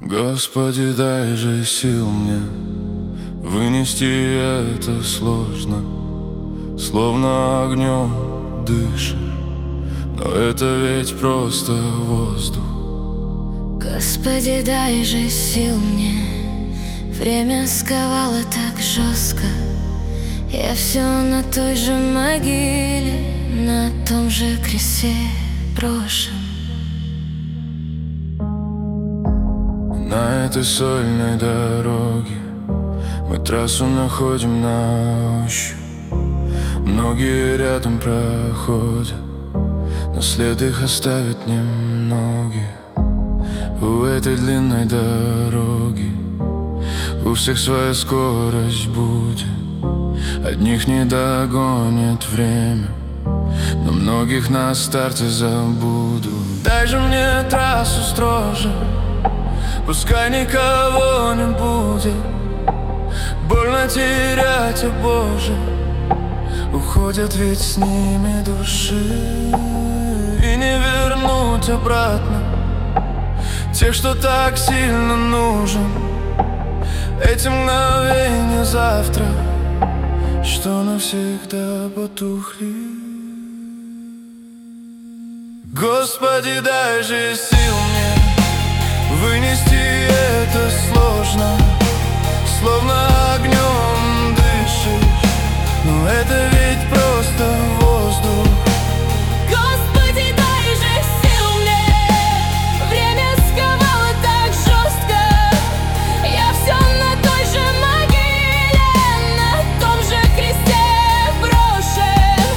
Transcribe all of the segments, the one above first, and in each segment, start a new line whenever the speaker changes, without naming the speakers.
Господи, дай же сил мне вынести это сложно, словно огнем дышишь, но это ведь просто воздух.
Господи, дай же сил мне, время сковало так жестко. Я все на той же могиле, на том же кресте брошен.
На этой сольной дороге мы трассу находим на ощупь. Многие рядом проходят, но след их оставит немногие. У этой длинной дороги у всех своя скорость будет. Одних не догонит время, но многих на старте забуду. Дай же мне трассу строже, пускай никого не будет. Больно терять, о Боже, уходят ведь с ними души. И не вернуть обратно тех, что так сильно нужен. Эти мгновения завтра, что навсегда потухли. Господи, дай же сил мне вынести это сложно, словно огнем дышишь, но это ведь просто воздух.
Господи, дай же сил мне, время сковало так жестко. Я все на той же могиле, на том же кресте брошен.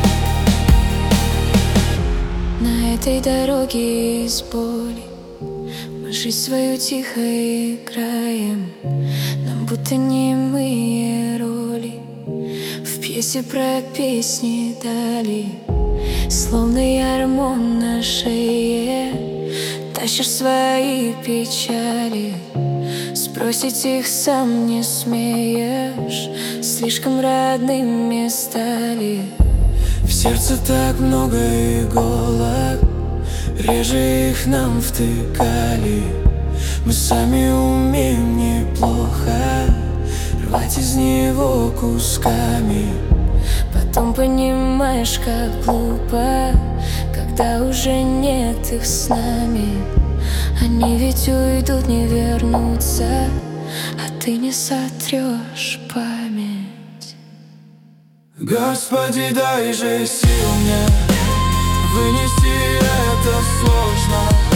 На этой дороге из боли мы жизнь свою тихо играем. Нам будто немые роли в пьесе про песни дали. Словно ярмо на шее тащишь свои печали. Сбросить их сам не смеешь, слишком родными стали. В сердце так много иголок, реже их нам втыкали. Мы сами умеем неплохо рвать из него кусками. Потом понимаешь, как глупо, когда уже нет их с нами. Они ведь уйдут, не вернутся, а ты не сотрешь память.
Господи, дай же сил мне вынести это сложно,